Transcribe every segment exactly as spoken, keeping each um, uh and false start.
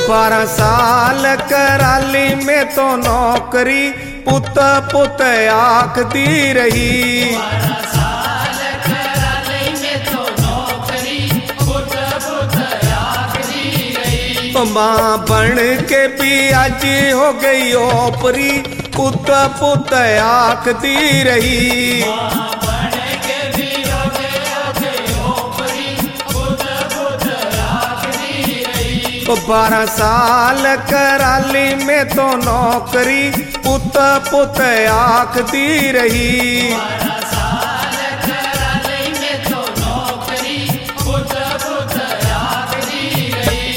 बारह साल कराली में तो नौकरी पुत पुत आखदी रही। बारह साल कराली में तो नौकरी पुत पुत आखदी रही। माँ बन के भी आज हो गई ओपरी पुत पुत आखदी रही। बारह साल कराली में तो नौकरी पुत पुत आखदी रही। बारह साल कराली में तो नौकरी पुत पुत आखदी रही।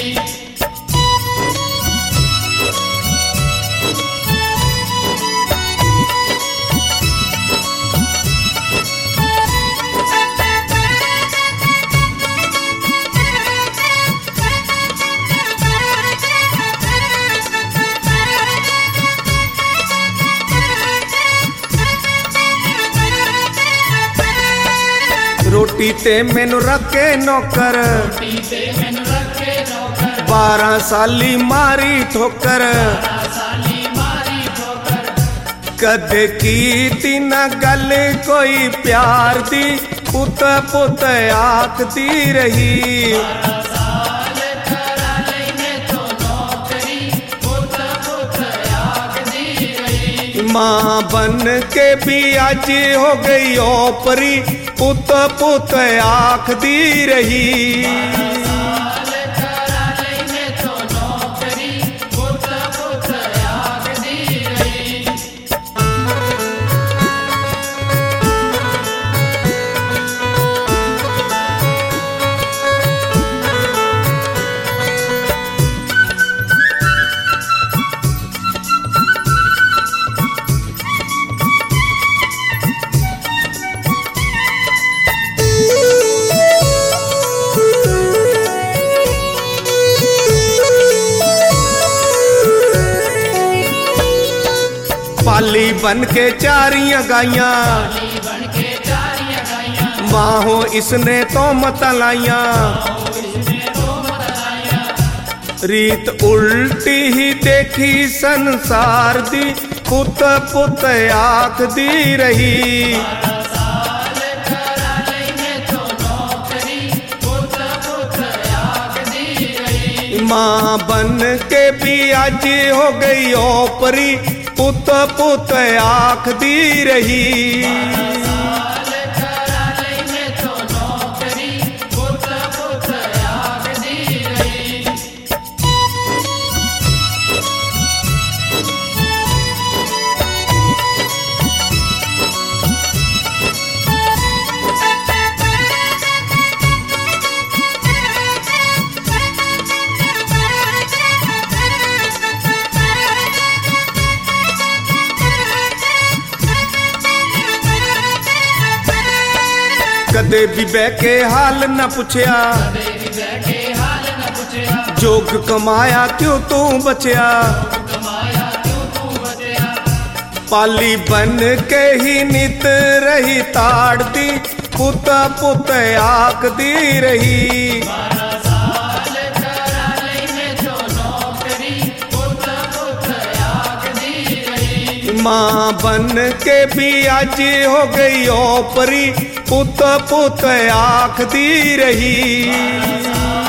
रोटी ते मैनू रखे नौकर, बारह साली मारी ठोकर। कदे कीती न गल कोई प्यार दी पुत पुत आखदी रही। माँ बन के भी आज हो गई ओपरी पुत पुत आखदी रही। पाली बन के चारियां गाइयां, माँ हो इसने तो मत लाइया। रीत उल्टी ही देखी संसार दी पुत पुत आखदी रही। माँ बन के भी आज हो गई ओपरी पुत पुत आखदी रही। कदे भी बह के हाल न पुछया, जोग कमाया क्यों तू बचया। पाली बन के ही नित रही ताड़ती पुत पुत आखदी रही। माँ बन के भी आज हो गई ओपरी पुत पुत आखदी रही।